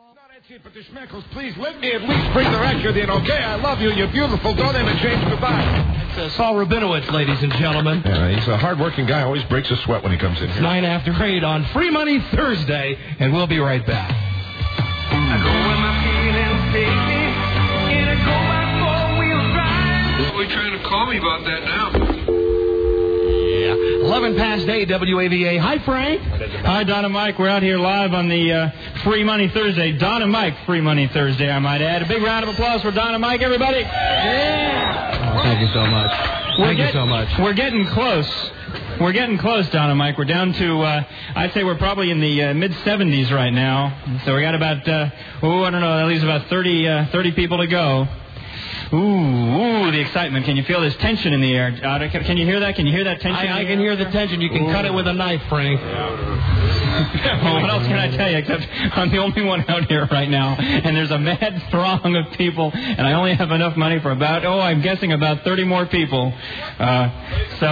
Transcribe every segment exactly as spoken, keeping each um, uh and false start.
But the Schmeckles, please let me at least bring the record in, okay? I love you. You're beautiful. Don't interchange goodbye. It's uh, Saul Rabinowitz, ladies and gentlemen. Yeah, he's a hard-working guy. Always breaks a sweat when he comes in here. Nine after eight on Free Money Thursday, and we'll be right back. I go where my feelings take me, and I go by four-wheel drive. What are you trying to call me about that now? eleven past eight, W A V A. Hi, Frank. Hi, Don and Mike. We're out here live on the uh, Free Money Thursday. Don and Mike, Free Money Thursday, I might add. A big round of applause for Don and Mike, everybody. Yeah. Oh, thank you so much. We're Thank get, you so much. We're getting close. We're getting close, Don and Mike. We're down to, uh, I'd say we're probably in the uh, mid-seventies right now. So we got about, uh, oh, I don't know, that leaves about thirty, uh, thirty people to go. Ooh, ooh, the excitement. Can you feel this tension in the air? Uh, can, can you hear that? Can you hear that tension? I, I can hear the tension. You can ooh. cut it with a knife, Frank. Well, what else can I tell you except I'm the only one out here right now, and there's a mad throng of people, and I only have enough money for about, oh, I'm guessing about thirty more people. Uh, so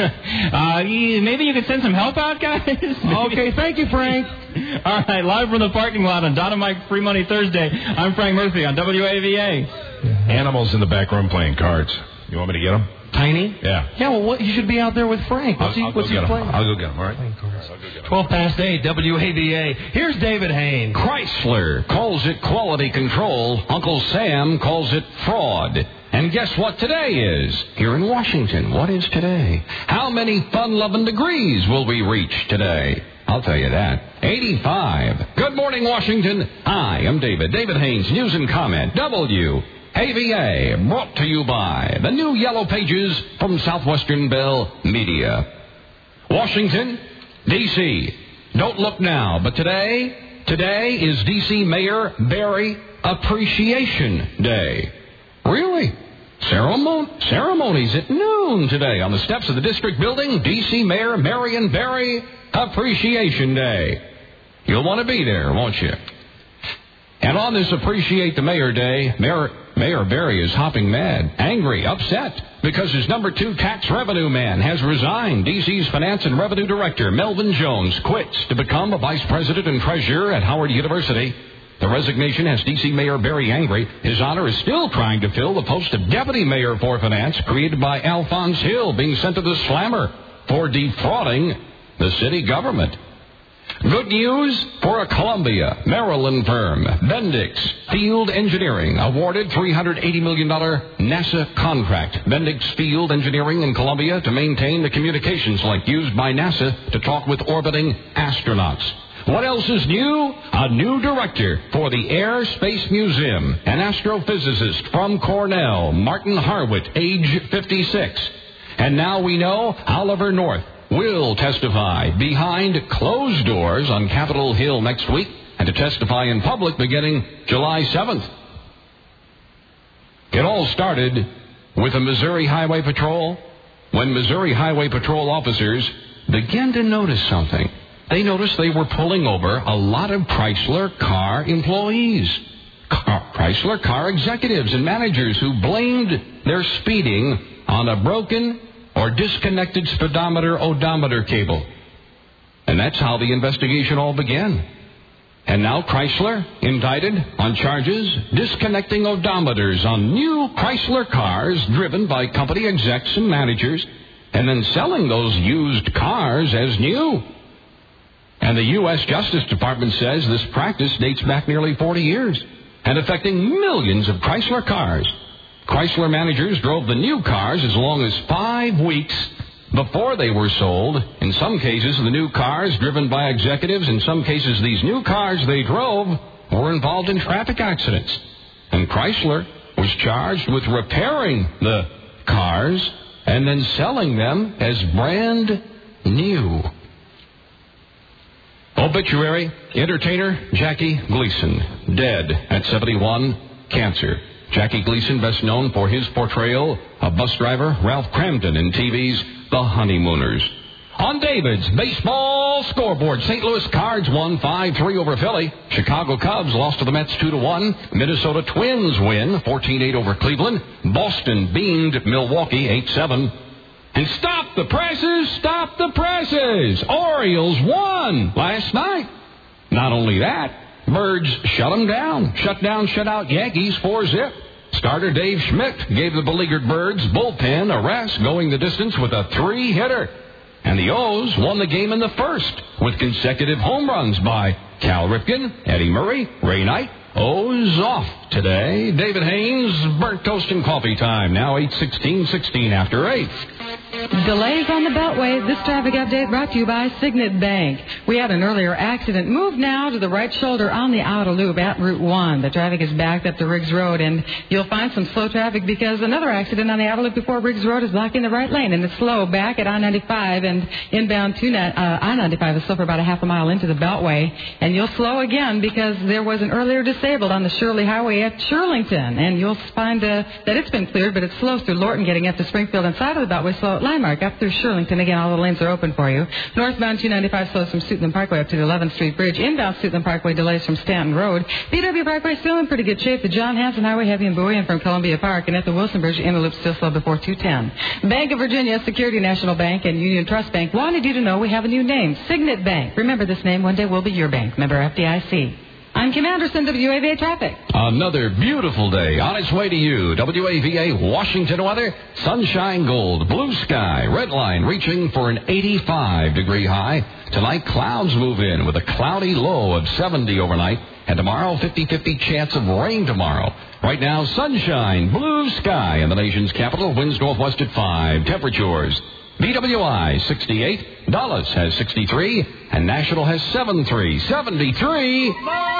uh, maybe you could send some help out, guys? Okay, thank you, Frank. All right, live from the parking lot on Don and Mike Free Money Thursday, I'm Frank Murphy on W A V A. Animals in the back room playing cards. You want me to get them? Tiny? Yeah. Yeah, well, what, you should be out there with Frank. What's I'll, he, I'll what's go he get playing? Them. I'll go get them, all right? twelve past eight, W A V A. Here's David Haynes. Chrysler calls it quality control. Uncle Sam calls it fraud. And guess what today is? Here in Washington, what is today? How many fun-loving degrees will we reach today? I'll tell you that. eighty-five. Good morning, Washington. Hi, I'm David. David Haynes, News and Comment, W A V A, brought to you by the new Yellow Pages from Southwestern Bell Media. Washington, D C Don't look now, but today, today is D C Mayor Barry Appreciation Day. Really? Ceremon- ceremonies at noon today on the steps of the district building. D C Mayor Marion Barry Appreciation Day. You'll want to be there, won't you? And on this Appreciate the Mayor Day, Mayor, Mayor Barry is hopping mad, angry, upset, because his number two tax revenue man has resigned. D C's Finance and Revenue Director, Melvin Jones, quits to become a vice president and treasurer at Howard University. The resignation has D C Mayor Barry angry. His honor is still trying to fill the post of deputy mayor for finance, created by Alphonse Hill, being sent to the slammer for defrauding the city government. Good news for a Columbia, Maryland firm, Bendix Field Engineering, awarded three hundred eighty million dollars NASA contract. Bendix Field Engineering in Columbia to maintain the communications link used by NASA to talk with orbiting astronauts. What else is new? A new director for the Air Space Museum, an astrophysicist from Cornell, Martin Harwitt, age fifty-six. And now we know Oliver North will testify behind closed doors on Capitol Hill next week and to testify in public beginning July seventh. It all started with the Missouri Highway Patrol when Missouri Highway Patrol officers began to notice something. They noticed they were pulling over a lot of Chrysler car employees, car, Chrysler car executives and managers who blamed their speeding on a broken or disconnected speedometer odometer cable. And that's how the investigation all began. And now Chrysler indicted on charges disconnecting odometers on new Chrysler cars driven by company execs and managers, and then selling those used cars as new. And the U S Justice Department says this practice dates back nearly forty years and affecting millions of Chrysler cars. Chrysler managers drove the new cars as long as five weeks before they were sold. In some cases, the new cars driven by executives, in some cases, these new cars they drove were involved in traffic accidents. And Chrysler was charged with repairing the cars and then selling them as brand new. Obituary, entertainer Jackie Gleason, dead at seventy-one, cancer. Jackie Gleason, best known for his portrayal of bus driver Ralph Cramton in T V's The Honeymooners. On David's baseball scoreboard, Saint Louis Cards won five three over Philly. Chicago Cubs lost to the Mets two to one. Minnesota Twins win fourteen eight over Cleveland. Boston beamed Milwaukee eight seven. And stop the presses, stop the presses. Orioles won last night. Not only that, Birds shut them down. Shut down, shut out Yankees four zip. Starter Dave Schmidt gave the beleaguered Birds bullpen a rest, going the distance with a three-hitter. And the O's won the game in the first with consecutive home runs by Cal Ripken, Eddie Murray, Ray Knight. O's off today. David Haynes, burnt toast and coffee time. Now eight sixteen, sixteen after eight. Delays on the Beltway. This traffic update brought to you by Signet Bank. We had an earlier accident. Move now to the right shoulder on the outer loop at Route one. The traffic is backed up to Riggs Road, and you'll find some slow traffic because another accident on the outer loop before Riggs Road is blocking the right lane, and it's slow back at I ninety-five and inbound to uh, I ninety-five is slow for about a half a mile into the Beltway, and you'll slow again because there was an earlier disabled on the Shirley Highway at Shirlington, and you'll find uh, that it's been cleared, but it's slow through Lorton getting up to Springfield and side of the Beltway, slow at Landmark up through Shirlington. Again, all the lanes are open for you. Northbound two ninety-five slows from Suitland Parkway up to the eleventh Street Bridge. Inbound Suitland Parkway delays from Stanton Road. B W Parkway still in pretty good shape. The John Hanson Highway heavy and buoyant from Columbia Park, and at the Wilson Bridge, inner loop still slow before two ten. Bank of Virginia, Security National Bank, and Union Trust Bank wanted you to know we have a new name, Signet Bank. Remember this name, one day will be your bank. Member F D I C. I'm Kim Anderson, W A V A Traffic. Another beautiful day on its way to you. W A V A Washington weather, sunshine gold, blue sky, red line reaching for an eighty-five degree high. Tonight, clouds move in with a cloudy low of seventy overnight. And tomorrow, fifty-fifty chance of rain tomorrow. Right now, sunshine, blue sky in the nation's capital. Winds northwest at five. Temperatures. B W I sixty-eight, Dulles has sixty-three, and National has seventy-three. seventy-three,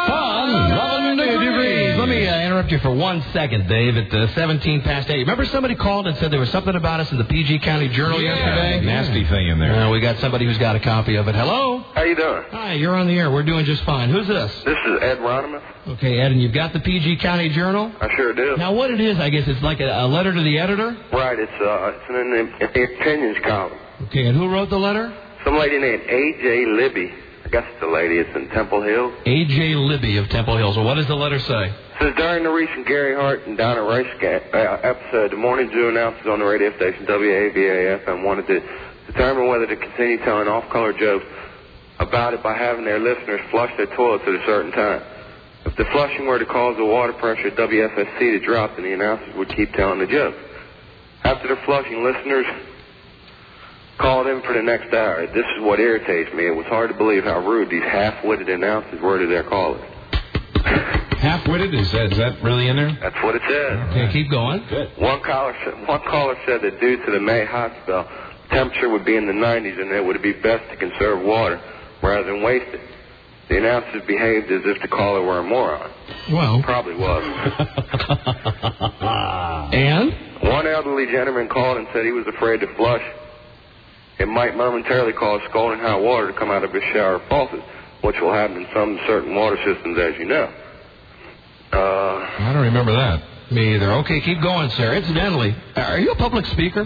fun, eleven degrees. Let me uh, interrupt you for one second, Dave, at uh, seventeen past eight. Remember somebody called and said there was something about us in the P G County Journal yeah, yesterday? Nasty thing in there. Uh, we got somebody who's got a copy of it. Hello? How you doing? Hi, you're on the air. We're doing just fine. Who's this? This is Ed Ronimus. Okay, Ed, and you've got the P G County Journal? I sure do. Now, what it is, I guess it's like a, a letter to the editor? Right, it's, uh, it's an, an opinions column. Okay, and who wrote the letter? Some lady named A J Libby. I guess it's a lady. It's in Temple Hills. A J Libby of Temple Hills. Well, what does the letter say? It says, during the recent Gary Hart and Donna Rice uh, episode, the Morning Zoo announcers on the radio station W A V A F M wanted to determine whether to continue telling off-color jokes about it by having their listeners flush their toilets at a certain time. If the flushing were to cause the water pressure at W F S C to drop, then the announcers would keep telling the jokes. After the flushing, listeners called in for the next hour. This is what irritates me. It was hard to believe how rude these half-witted announcers were to their callers. Half-witted? Is that, is that really in there? That's what it says. Okay, keep going. Good. One caller, one caller said that due to the May hot spell, temperature would be in the nineties and it would be best to conserve water rather than waste it. The announcers behaved as if the caller were a moron. Well. Probably was. And? One elderly gentleman called and said he was afraid to flush. It might momentarily cause scalding hot water to come out of his shower faucet, which will happen in some certain water systems, as you know. Uh, I don't remember that. Me either. Okay, keep going, sir. Incidentally, are you a public speaker?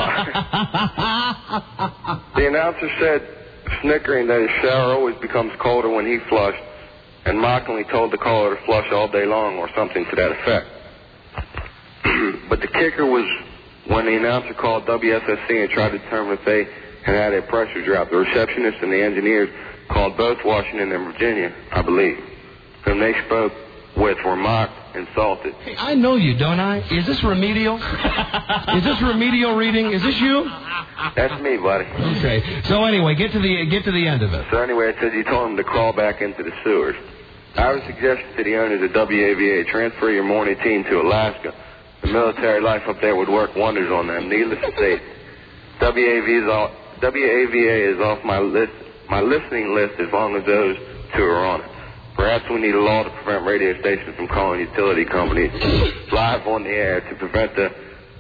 The announcer said, snickering, that his shower always becomes colder when he flushed, and mockingly told the caller to flush all day long or something to that effect. But the kicker was when the announcer called W F S C and tried to determine if they had had a pressure drop. The receptionist and the engineers called both Washington and Virginia, I believe, whom they spoke with were mocked, insulted. Hey, I know you, don't I? Is this remedial? Is this remedial reading? Is this you? That's me, buddy. Okay. So anyway, get to the get to the end of it. So anyway, it says he told him to crawl back into the sewers. I would suggest to the owners of W A V A, transfer your morning team to Alaska. The military life up there would work wonders on them. Needless to say, W A V A is off, W A V A is off my list, my listening list as long as those two are on it. Perhaps we need a law to prevent radio stations from calling utility companies live on the air to prevent the...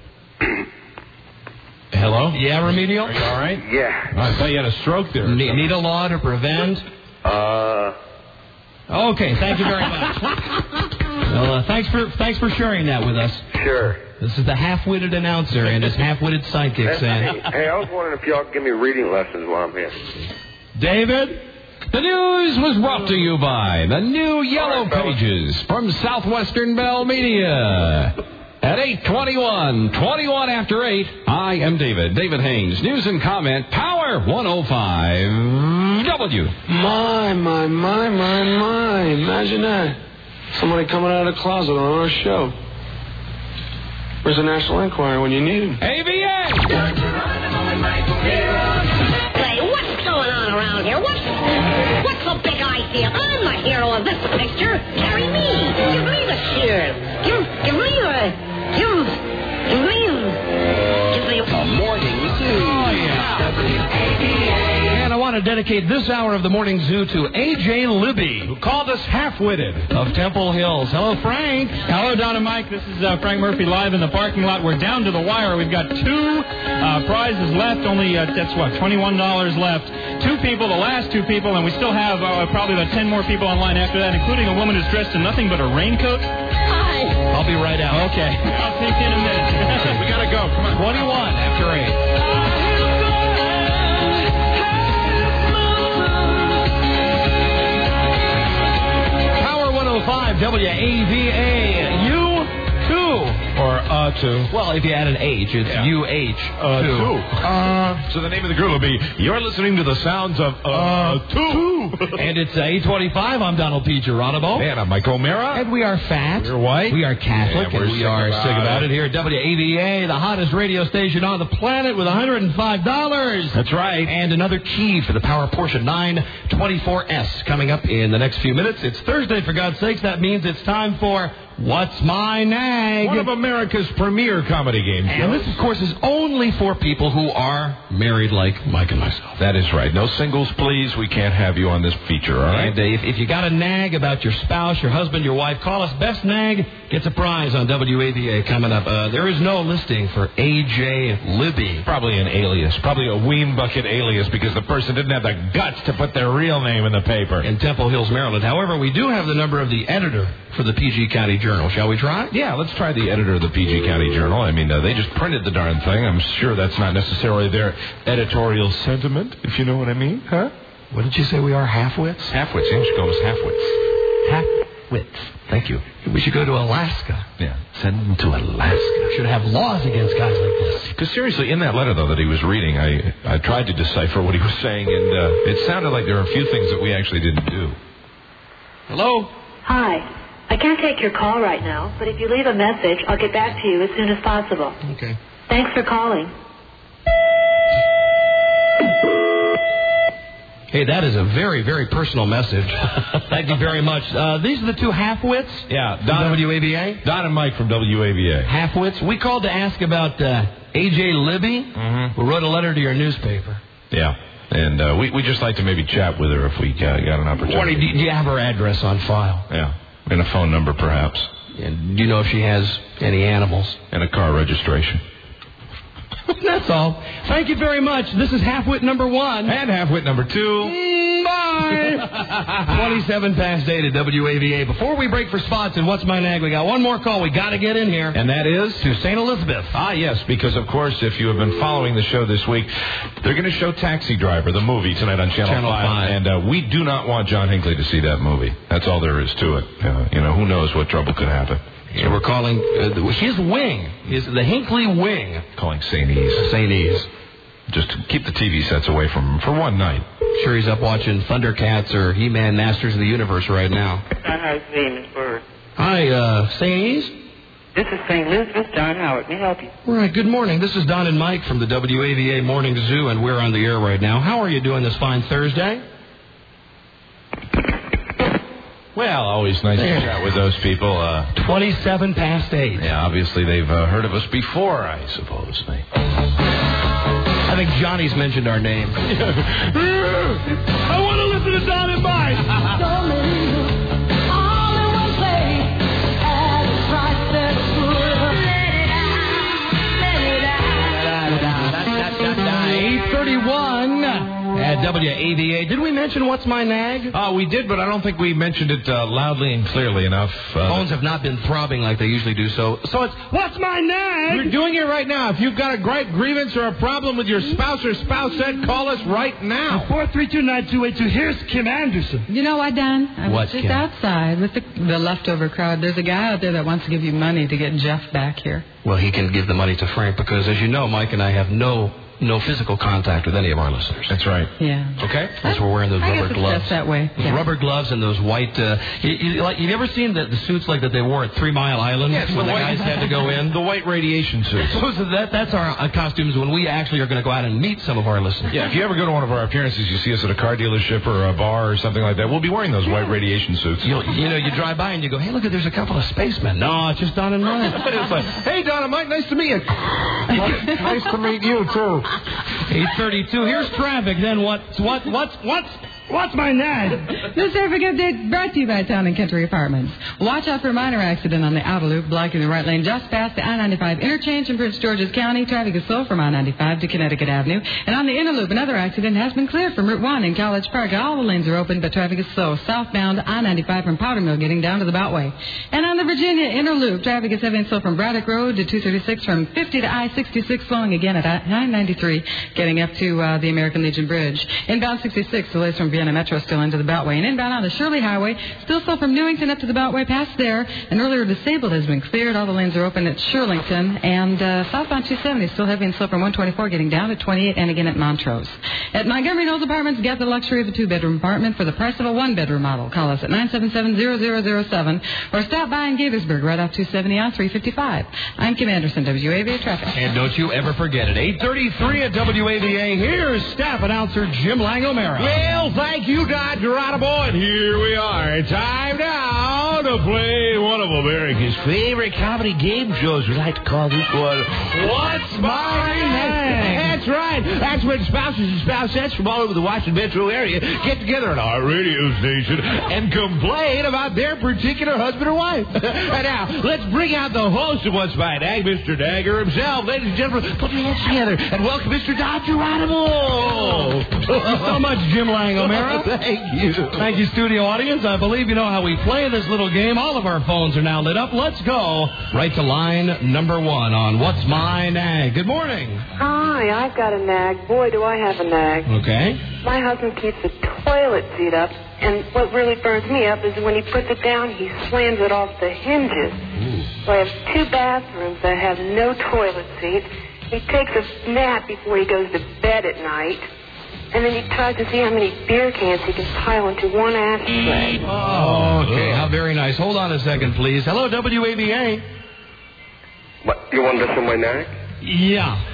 Hello? Yeah, Remedial? Are you all right? Yeah. Oh, I thought you had a stroke there. Ne- need a law to prevent? Uh... Okay, thank you very much. Well, uh, thanks for thanks for sharing that with us. Sure. This is the half-witted announcer and his half-witted sidekick Hey, saying... hey, I was wondering if y'all could give me reading lessons while I'm here. David? The news was brought to you by the new Yellow All right, fellas. Pages from Southwestern Bell Media. At eight twenty-one, twenty-one after eight, I am David, David Haynes. News and comment powered Power one oh five W. My, my, my, my, my. Imagine that. Somebody coming out of the closet on our show. Where's the National Enquirer when you need him? A V A! Hey, what's going on around here? What's, what's the big idea? I'm the hero of this picture. Carry me. Give me the shield. Give, give me the... Give, give me... Give me... The Morning Zoo. Oh, yeah. And I want to dedicate this hour of the Morning Zoo to A J Libby, who called us half-witted of Temple Hills. Hello, Frank. Hello, Don and Mike. This is uh, Frank Murphy live in the parking lot. We're down to the wire. We've got two uh, prizes left. Only, uh, that's what, twenty-one dollars left. Two people, the last two people, and we still have uh, probably about ten more people online after that, including a woman who's dressed in nothing but a raincoat. Hi. I'll be right out. Okay. I'll see you in a minute. We gotta go. Come on. twenty-one after eight. five W A V A. You two. Or uh two. Well, if you add an H, it's Yeah. U H Uh two. two. Uh, so the name of the group will be You're Listening to the Sounds of uh, uh Two. And it's uh, eight twenty-five. I'm Donald P. Geronimo. And I'm Mike O'Mara. And we are fat. We're white. We are Catholic. And we're and we sick are about sick about it. it here at W A V A, the hottest radio station on the planet with one hundred five dollars. That's right. And another key for the Power Porsche nine twenty-four S coming up in the next few minutes. It's Thursday, for God's sakes. That means it's time for What's My Nag? One of America's premier comedy game shows. And this, of course, is only for people who are married like Mike and myself. That is right. No singles, please. We can't have you on this feature, all right? And uh, if, if you got a nag about your spouse, your husband, your wife, call us. Best Nag gets a prize on W A V A coming up. Uh, there is no listing for A J Libby. Probably an alias. Probably a Ween Bucket alias because the person didn't have the guts to put their real name in the paper. In Temple Hills, Maryland. However, we do have the number of the editor for the P G County Journal. Shall we try? Yeah, let's try the editor of the P G County Journal. I mean, uh, they just printed the darn thing. I'm sure that's not necessarily their editorial sentiment, if you know what I mean, huh? What did you say we are? Half-wits? Half-wits. Yeah, we should go as half-wits. Half-wits. Thank you. We should go to Alaska. Yeah, send them to Alaska. Should have laws against guys like this. Because seriously, in that letter, though, that he was reading, I, I tried to decipher what he was saying, and uh, it sounded like there were a few things that we actually didn't do. Hello? Hi. I can't take your call right now, but if you leave a message, I'll get back to you as soon as possible. Okay. Thanks for calling. Hey, that is a very, very personal message. Thank you very much. Uh, these are the two half-wits? Yeah, Don, Don, W A V A? Don and Mike from W A V A. Half-wits. We called to ask about uh, A J Libby, Mm-hmm. who wrote a letter to your newspaper. Yeah, and uh, we we just like to maybe chat with her if we uh, got an opportunity. Warning, do you have her address on file? Yeah, and a phone number perhaps. And do you know if she has any animals? And a car registration. That's all. Thank you very much. This is half-wit number one. And half-wit number two. Mm, bye. twenty-seven past eight at W A V A. Before we break for spots and What's My Nag, we got one more call. We got to get in here. And that is? To Saint Elizabeth. Ah, yes, because, of course, if you have been following the show this week, they're going to show Taxi Driver, the movie, tonight on Channel, Channel five. five. And uh, we do not want John Hinckley to see that movie. That's all there is to it. Uh, you know, who knows what trouble could happen. So we're calling uh, his wing, his the Hinckley wing. Calling Saint E's. Saint E's. Just to keep the T V sets away from him for one night. Sure he's up watching Thundercats or He-Man Masters of the Universe right now. John Howard's name is Bird. Hi, uh, Saint E's? This is Saint Elizabeth, John Howard. May I help you? All right, good morning. This is Don and Mike from the W A V A Morning Zoo, and we're on the air right now. How are you doing this fine Thursday? Well, always nice to chat with those people. Uh, twenty-seven past eight. Yeah, obviously they've uh, heard of us before, I suppose. They... I think Johnny's mentioned our name. I want to listen to Don and Mike. eight thirty-one at W A V A. Did we mention What's My Nag? Uh, we did, but I don't think we mentioned it uh, loudly and clearly enough. Uh, Phones have not been throbbing like they usually do, so so it's What's My Nag? We're doing it right now. If you've got a gripe, grievance, or a problem with your spouse or spouse said, call us right now. four three two, nine two eight two. Here's Kim Anderson. You know what, Don? I was What, just Kim? outside with the, the leftover crowd. There's a guy out there that wants to give you money to get Jeff back here. Well, he can give the money to Frank because, as you know, Mike and I have no no physical contact with any of our listeners. That's right. Yeah. Okay? That's we're wearing those I rubber guess it's gloves. best that way. Those Yeah. rubber gloves and those white. Uh, you, you, like, you ever seen the, the suits like that they wore at Three Mile Island Yes, when the the white- guys had to go in? The white radiation suits. So, so that that's our uh, costumes when we actually are going to go out and meet some of our listeners. Yeah, if you ever go to one of our appearances, you see us at a car dealership or a bar or something like that, we'll be wearing those white radiation suits. You'll, you know, you drive by and you go, hey, look, there's a couple of spacemen. No, it's just Don and Mike. It's like, hey, Don and Mike, nice to meet you. Nice to meet you, too. eight thirty-two. Here's traffic. Then what's what what's what's what's my name? This traffic update brought to you by Town and Country Apartments. Watch out for a minor accident on the outer loop, blocking the right lane just past the I ninety-five interchange in Prince George's County. Traffic is slow from I ninety-five to Connecticut Avenue. And on the inner loop, another accident has been cleared from Route one in College Park. All the lanes are open, but traffic is slow southbound I ninety-five from Powder Mill getting down to the Beltway. And on the Virginia inner loop, traffic is heavy and slow from Braddock Road to two thirty-six, from fifty to I sixty-six, slowing again at I ninety-three, getting up to uh, the American Legion Bridge. Inbound sixty-six, delays from Vienna Metro still into the Beltway. And inbound on the Shirley Highway, still slow from Newington up to the Beltway, past there. And earlier disabled has been cleared. All the lanes are open at Shirlington. And uh, southbound two seventy, still heavy and slow from one twenty-four, getting down to twenty-eight, and again at Montrose. At Montgomery Knowles Apartments, get the luxury of a two-bedroom apartment for the price of a one-bedroom model. Call us at nine seven seven, zero zero zero seven or stop by in Gaithersburg right off two seventy on three fifty-five. I'm Kim Anderson, W A V A Traffic. And don't you ever forget it. eight thirty-three at W A V A. Here's staff announcer Jim Lang O'Mara. Well, thank you, Don Geronimo, and here we are. Time now to play one of America's favorite comedy game shows. We like to call this one What's My Name? That's right. That's when spouses and spousettes from all over the Washington metro area get together on our radio station and complain about their particular husband or wife. And now, let's bring out the host of What's My Name, Mister Dagger himself. Ladies and gentlemen, put your hands together and welcome Mister Don Geronimo. Thank you so much, Jim Lang O'Mara. Thank you. Thank you, studio audience. I believe you know how we play this little game. All of our phones are now lit up. Let's go right to line number one on What's My Nag. Good morning. Hi, I've got a nag. Boy, do I have a nag. Okay. My husband keeps the toilet seat up, and what really burns me up is when he puts it down, he slams it off the hinges. So I have two bathrooms that have no toilet seat. He takes a nap before he goes to bed at night, and then he tries to see how many beer cans he can pile into one ashtray. Oh, okay. How very nice. Hold on a second, please. Hello, W A V A. What, you want to listen my nag? Yeah.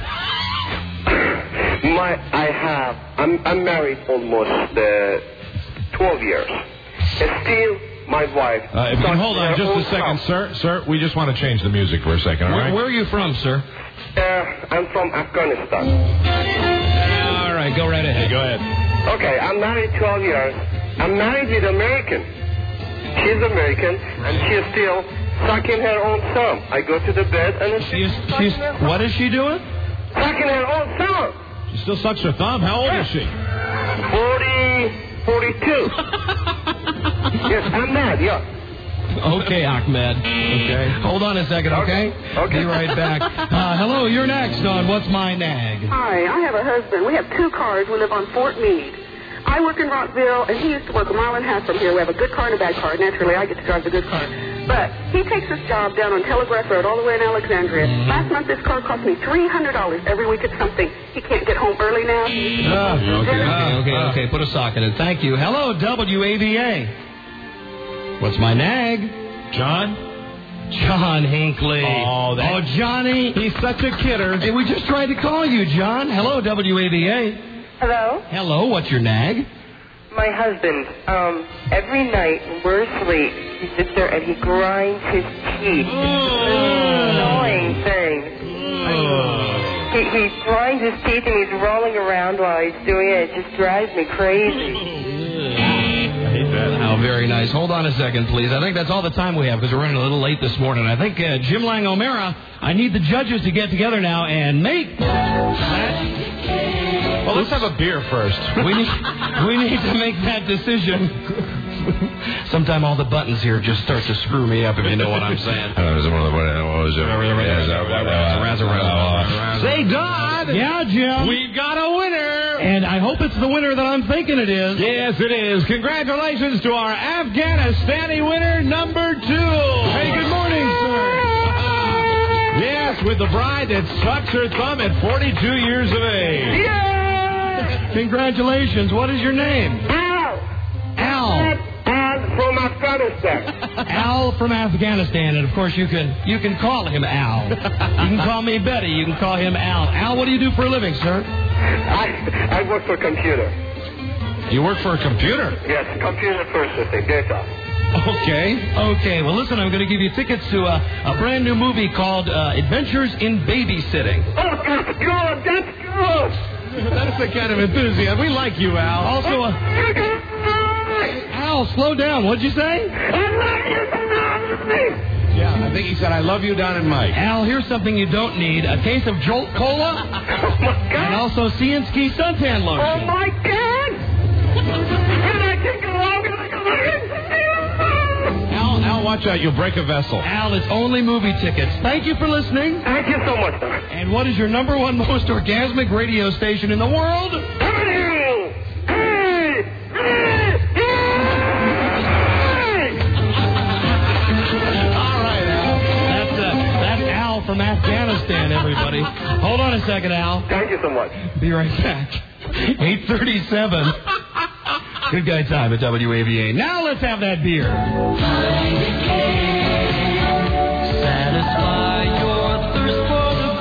My, I have. I'm, I'm married almost uh, twelve years. And still, my wife. Uh, if you can hold on just a second, sir. Sir, we just want to change the music for a second, all Where, right? where are you from, sir? Uh, I'm from Afghanistan. All right, go right ahead. Go ahead. Okay, I'm married twelve years. I'm married with an American. She's American, and she's still sucking her own thumb. I go to the bed, and she's, she's what is she doing? Sucking her own thumb. She still sucks her thumb. How old is she? Forty, forty-two. Yes, I'm mad. Yeah. Okay, Ahmed. Okay. Hold on a second, okay? Okay. Be right back. Uh, hello, you're next on What's My Nag. Hi, I have a husband. We have two cars. We live on Fort Meade. I work in Rockville, and he used to work a mile and a half from here. We have a good car and a bad car. Naturally, I get to drive the good car. But he takes his job down on Telegraph Road all the way in Alexandria. Mm-hmm. Last month, this car cost me three hundred dollars every week at something. He can't get home early now. Oh, okay, okay, okay, okay. Put a sock in it. Thank you. Hello, W A V A. What's my nag? John? John Hinckley. Oh, that... oh, Johnny. He's such a kidder. Hey, we just tried to call you, John. Hello, W A V A. Hello? Hello, what's your nag? My husband, um, every night when we're asleep, he sits there and he grinds his teeth. It's the most annoying thing. He, he grinds his teeth and he's rolling around while he's doing it. It just drives me crazy. How very nice. Hold on a second, please. I think that's all the time we have because we're running a little late this morning. I think uh, Jim Lang O'Mara, I need the judges to get together now and make that. Well, let's have a beer first. We need, we need to make that decision. Sometime all the buttons here just start to screw me up, if you know what I'm saying. Say, Don. Yeah, Jim. We've got a winner. And I hope it's the winner that I'm thinking it is. Yes, it is. Congratulations to our Afghanistani winner, number two. Hey, good morning, sir. Yes, we with the bride that sucks her thumb at forty-two years of age. Yeah! Congratulations. What is your name? Al. Al. Al from Afghanistan. Al from Afghanistan, and of course you can you can call him Al. You can call me Betty. You can call him Al. Al, what do you do for a living, sir? I I work for a computer. You work for a computer? Yes, computer processing data. Okay. Okay. Well, listen, I'm going to give you tickets to a, a brand new movie called uh, Adventures in Babysitting. Oh, that's good. That's good. That's the kind of enthusiasm. We like you, Al. Also, uh, Al, slow down. What'd you say? I love you down in Yeah, I think he said, I love you down in Mike. Al, here's something you don't need. A case of Jolt Cola. Oh, my God. And also Cienski suntan lotion. Oh, my God. Can I take a walk? Al, Al, watch out. You'll break a vessel. Al, it's only movie tickets. Thank you for listening. Thank you so much, sir. And what is your number one most orgasmic radio station in the world? Hey! Hey! Hey! All right, Al. That's, uh, that's Al from Afghanistan, everybody. Hold on a second, Al. Thank you so much. Be right back. eight thirty-seven. Good guy time at W A V A. Now let's have that beer. Satisfy your thirst for the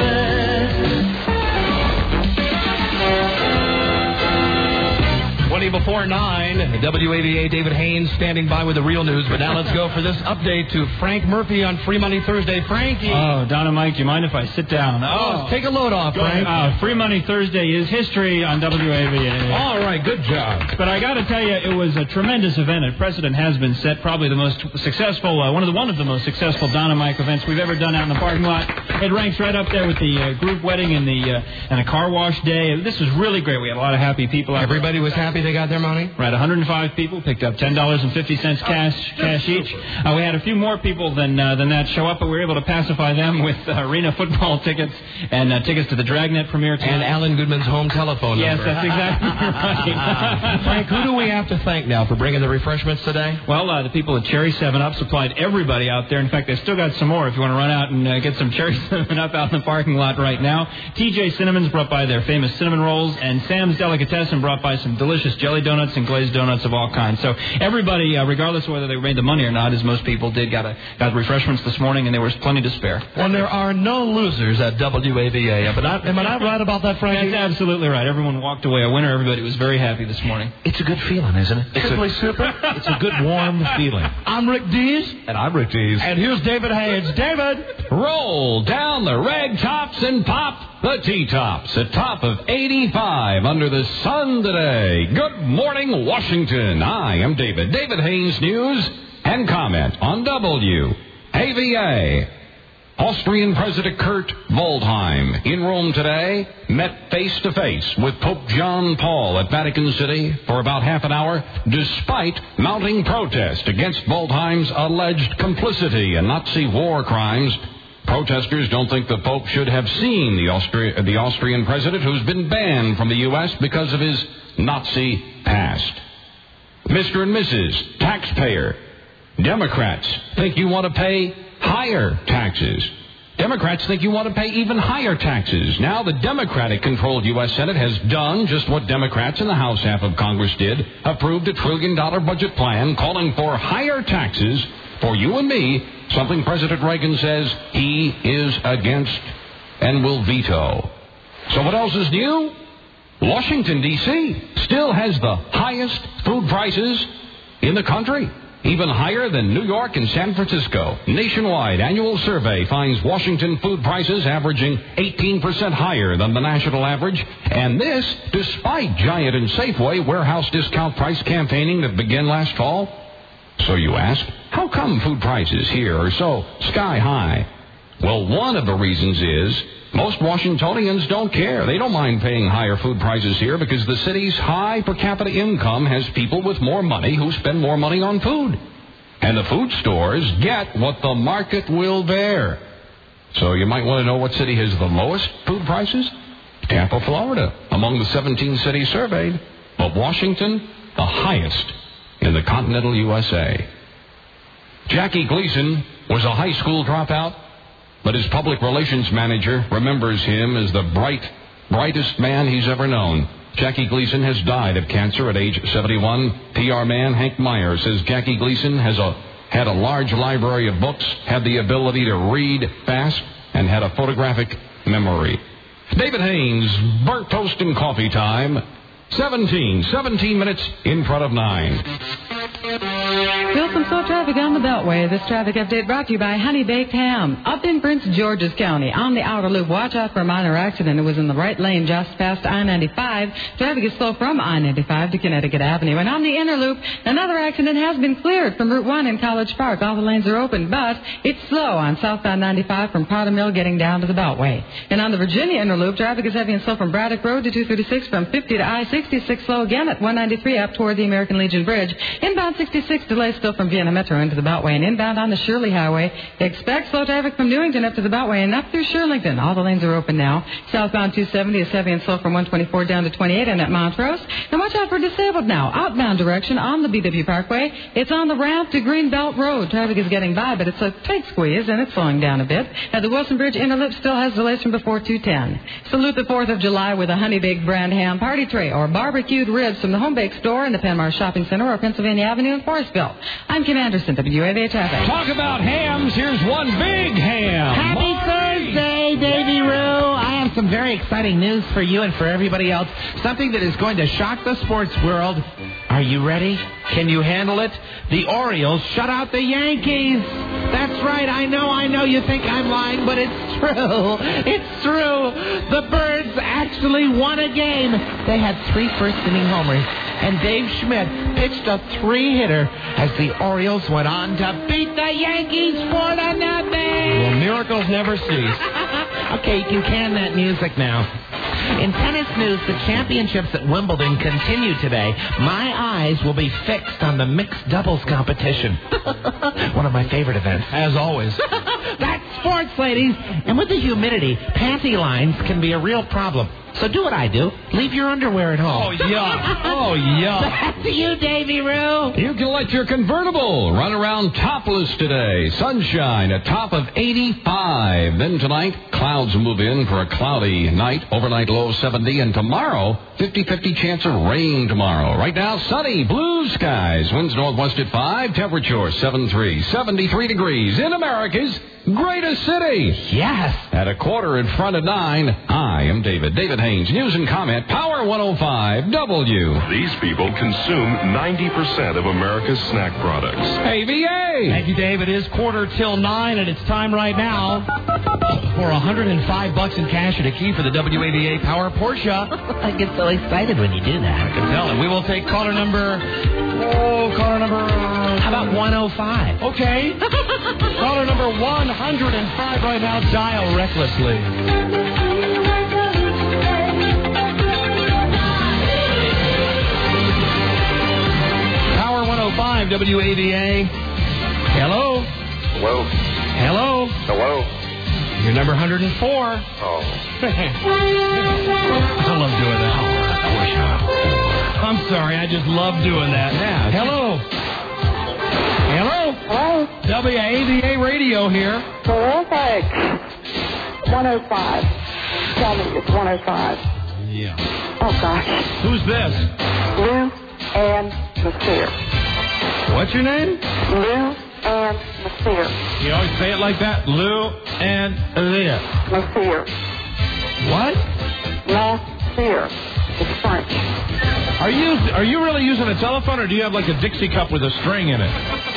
best. twenty before nine. W A V A, David Haynes standing by with the real news. But now let's go for this update to Frank Murphy on Free Money Thursday. Frankie. Oh, Donna Mike, do you mind if I sit down? Oh, take a load off, Go Frank. ahead. Uh, Free Money Thursday is history on W A V A. All right, good job. But I got to tell you, it was a tremendous event. A precedent has been set. Probably the most successful, uh, one of the one of the most successful Donna Mike events we've ever done out in the parking lot. It ranks right up there with the uh, group wedding and the uh, and a car wash day. This was really great. We had a lot of happy people out. Everybody was happy they got their money? Right, one hundred five people picked up ten dollars and fifty cents cash cash each. Uh, we had a few more people than uh, than that show up, but we were able to pacify them with uh, arena football tickets and uh, tickets to the Dragnet premiere tonight. And Alan Goodman's home telephone Yes, number. that's exactly right. Frank, who do we have to thank now for bringing the refreshments today? Well, uh, the people at Cherry seven up supplied everybody out there. In fact, they still got some more if you want to run out and uh, get some Cherry seven up out in the parking lot right now. T J Cinnamon's brought by their famous cinnamon rolls, and Sam's Delicatessen brought by some delicious jelly donuts and glazed donuts of all kinds. So everybody, uh, regardless of whether they made the money or not, as most people did, got a, got refreshments this morning, and there was plenty to spare. And there are no losers at W A V A. Am I not, am I not right about that, Frankie? That's absolutely right. Everyone walked away a winner. Everybody was very happy this morning. It's a good feeling, isn't it? It's Simply a, super. It's a good, warm feeling. I'm Rick Dees. And I'm Rick Dees. And here's David Haynes. David! Roll down the rag tops and pop the T-tops. A top of eighty-five under the sun today. Good morning, Washington. I am David. David Haynes News and comment on W A V A. Austrian President Kurt Waldheim in Rome today met face-to-face with Pope John Paul at Vatican City for about half an hour, despite mounting protest against Waldheim's alleged complicity in Nazi war crimes. Protesters don't think the Pope should have seen the, Austri- the Austrian president, who's been banned from the U S because of his Nazi past. Mister and Missus Taxpayer. Democrats think you want to pay higher taxes. Democrats think you want to pay even higher taxes. Now the Democratic-controlled U S Senate has done just what Democrats in the House half of Congress did, approved a trillion-dollar budget plan calling for higher taxes for you and me, something President Reagan says he is against and will veto. So what else is new? Washington, D C still has the highest food prices in the country, even higher than New York and San Francisco. Nationwide annual survey finds Washington food prices averaging eighteen percent higher than the national average, and this despite Giant and Safeway warehouse discount price campaigning that began last fall. So you ask, how come food prices here are so sky high? Well, one of the reasons is most Washingtonians don't care. They don't mind paying higher food prices here because the city's high per capita income has people with more money who spend more money on food. And the food stores get what the market will bear. So you might want to know what city has the lowest food prices? Tampa, Florida, among the seventeen cities surveyed. But Washington, the highest in the continental U S A. Jackie Gleason was a high school dropout. but his public relations manager remembers him as the bright, brightest man he's ever known. Jackie Gleason has died of cancer at age seventy-one. P R man Hank Meyer says Jackie Gleason has a, had a large library of books, had the ability to read fast, and had a photographic memory. David Haynes, burnt toast and coffee time. seventeen, seventeen minutes in front of nine. Still some slow traffic on the Beltway. This traffic update brought to you by Honey Baked Ham. Up in Prince George's County, on the outer loop, watch out for a minor accident. It was in the right lane just past I ninety-five. Traffic is slow from I ninety-five to Connecticut Avenue. And on the inner loop, another accident has been cleared from Route one in College Park. All the lanes are open, but it's slow on southbound ninety-five from Powder Mill getting down to the Beltway. And on the Virginia inner loop, traffic is heavy and slow from Braddock Road to two thirty-six, from fifty to I sixty-six, slow again at one ninety-three up toward the American Legion Bridge. Inbound sixty-six, delay still from Vienna Metro into the Beltway, and inbound on the Shirley Highway. Expect slow traffic from Newington up to the Beltway and up through Shirlington. All the lanes are open now. Southbound two seventy is heavy and slow from one twenty-four down to twenty-eight and at Montrose. And watch out for disabled now. Outbound direction on the B W Parkway. It's on the ramp to Greenbelt Road. Traffic is getting by, but it's a tight squeeze and it's slowing down a bit. At the Wilson Bridge inner loop still has delays from before two ten. Salute the fourth of July with a Honey Baked brand ham party tray or barbecued ribs from the Home Bake Store in the Penmar Shopping Center or Pennsylvania Avenue in Forestville. I'm Kim Anderson, W A V A Traffic. Talk about hams. Here's one big ham. Happy Maury. Thursday, Davy Roo. I have some very exciting news for you and for everybody else. Something that is going to shock the sports world. Are you ready? Can you handle it? The Orioles shut out the Yankees. That's right. I know, I know you think I'm lying, but it's true. It's true. The Birds actually won a game. They had three first-inning homers, and Dave Schmidt pitched a three-hitter as the Orioles went on to beat the Yankees four to nothing. Well, miracles never cease. Okay, you can can that music now. In tennis news, the championships at Wimbledon continue today. My eyes will be fixed on the mixed doubles competition. One of my favorite events. As always. That's sports, ladies. And with the humidity, panty lines can be a real problem. So do what I do. Leave your underwear at home. Oh, yuck. Oh, yuck. Back to you, Davy Roo. You can let your convertible run around topless today. Sunshine, a top of eighty-five. Then tonight, clouds move in for a cloudy night. Overnight low seventy. And tomorrow, fifty-fifty chance of rain tomorrow. Right now, sunny, blue skies. Winds northwest at five. Temperature seven three. seventy-three degrees in America's greatest city. Yes. At a quarter in front of nine, I am David. David Haynes. News and comment. Power one oh five W. These people consume ninety percent of America's snack products. A V A. Thank you, Dave. It is quarter till nine, and it's time right now for one hundred five bucks in cash and a key for the W A V A Power Porsche. I get so excited when you do that. I can tell it. We will take caller number... Oh, caller number... How about one oh five? Okay. Caller number one hundred five right now. Dial recklessly. five W A V A. Hello. Hello. Hello. Hello. Your number one hundred four. Oh. I love doing that. I'm sorry, I just love doing that. Yeah. Hello. Hello. Hello. W A V A Radio here. Terrific. one oh five. Tell me it's one oh five. Yeah. Oh, gosh. Who's this? Lou and Nasir. What's your name? Lou and Nasir. You always say it like that? Lou and Leah. Nasir. What? Nasir. It's French. Are you are you really using a telephone, or do you have like a Dixie cup with a string in it?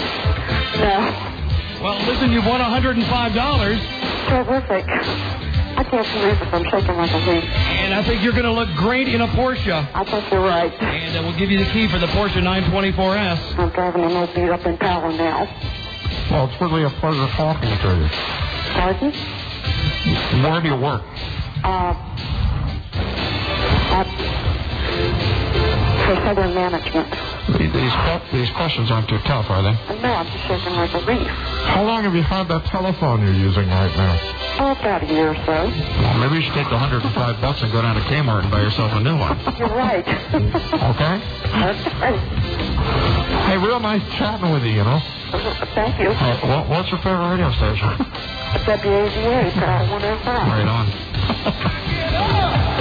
No. Well, listen, you've won one hundred five dollars. Terrific. I can't believe it. I'm shaking like a leaf. And I think you're going to look great in a Porsche. I think you're right. And uh, we'll give you the key for the Porsche nine twenty-four S. I'm driving an old beat up in power now. Well, it's really a pleasure talking to you. Pardon? Where do you work? Uh, at, for Southern Management. These, these questions aren't too tough, are they? No, I'm just shaking like a leaf. How long have you had that telephone you're using right now? Oh, about a year or so. Well, maybe you should take the one hundred five bucks and go down to Kmart and buy yourself a new one. You're right. Okay? Okay. Hey, real nice chatting with you, you know. Thank you. Uh, what, what's your favorite radio station? W A V A, one oh five. Right on.